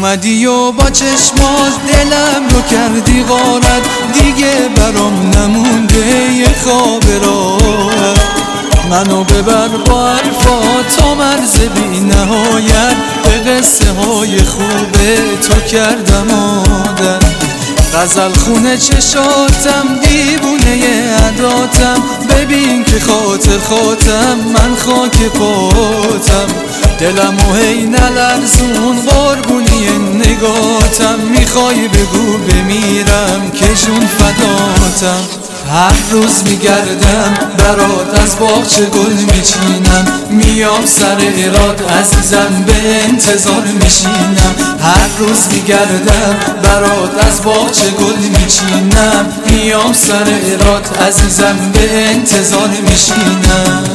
اومدی و با چشمات دلم رو کردی غارت، دیگه برام نمونده یه خواب راحت. منو ببر با حرفات تا مرز بی نهایت، به قصه های خوب تو کردم عادت. غزل خونه چشاتم، دیوونه عداتم، ببین که خاطر خاطم من خاک پاتم. دلمو هی نلرزون قربونی نگاتم، میخوای بگو بمیرم که جون فداتم. هر روز میگردم برات از باغچه گل میچینم، میام سر ایراد عزیزم به انتظار میشینم. هر روز میگردم برات از باغچه گل میچینم، میام سر ایراد عزیزم به انتظار میشینم.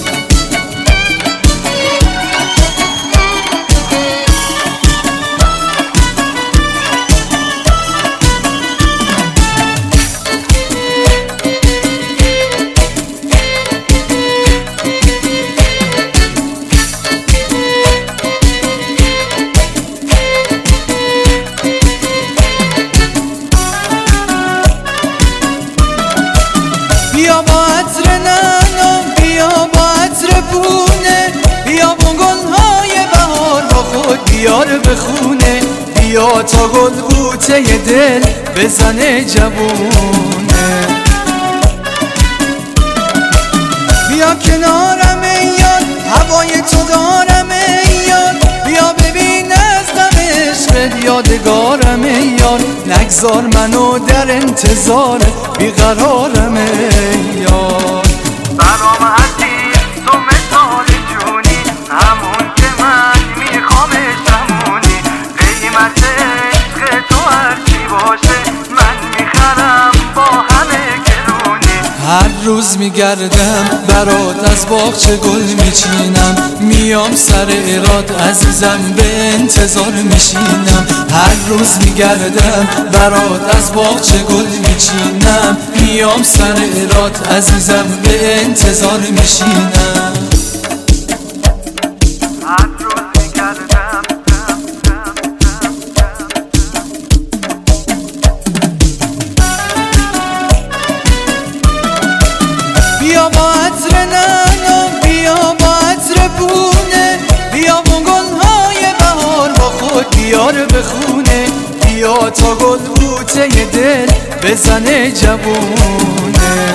بیا با عطر نعنا، بیا با عطر پونه، بیا با گلهای بهار با خود بیار بخونه. بیا تا گل بوته دل بزنه جوونه. بیا کنارم ای یار، هوای تو دارم ای یار، بیا ببین از دم عشقت یادگارم ای یار. نگذار منو در انتظار بیقرارم ای یار. برام هستی تو مثال جونی، همون که من میخوامش همونی. قیمت عشق تو هرچی باشه من میخرم با همه گرونی. هر روز میگردم برات از باغچه گل میچینم، میام سر ایراد عزیزم به انتظار میشینم. هر روز میگردم برات از باغچه گل میچینم، میام سر ایراد عزیزم به انتظار میشینم. هر روز میگردم بیا با عطر نعنا، بیا با عطر پونه، بیا با گلهای بهار با خود بیار بخونه. بیا تا گل بوته دل بزنه جوونه.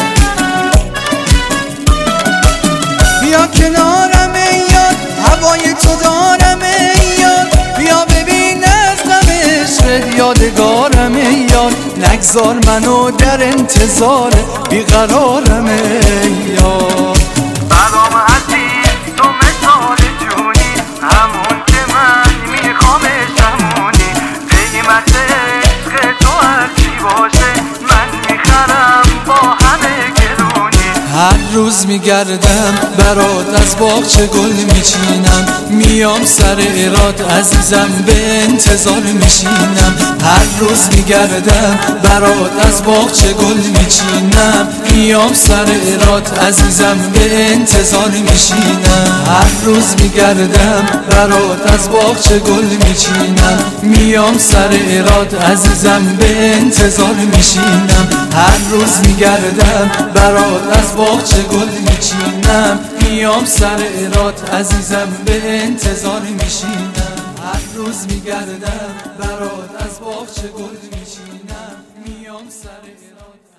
بیا کنارم ای یار، هوای تو دارم ای یار، بیا ببین از غم عشقت یادگارم ای یار. نگذار منو در انتظار بیقرارم ای یار. برام هستی تو مثال جونی، همون که من میخوامش همونی. قیمت عشق تو هرچی باشه من میخرم با همه گرونی. هر روز میگردم برات از باغچه گل میچینم، میام سر ایراد عزیزم به انتظار میشینم. هر روز میگردم برات از باغچه گل میچینم، میام سر ایراد عزیزم به انتظار میشینم. هر روز میگردم برات از باغچه گل میچینم، میام سر ایراد عزیزم به انتظار میشینم. هر روز میگردم برات از باغچه گل میچینم، میام سر ایراد عزیزم به انتظار میشینم. هر روز میگردم برات از باغچه گل میچینم، میام سر ایراد.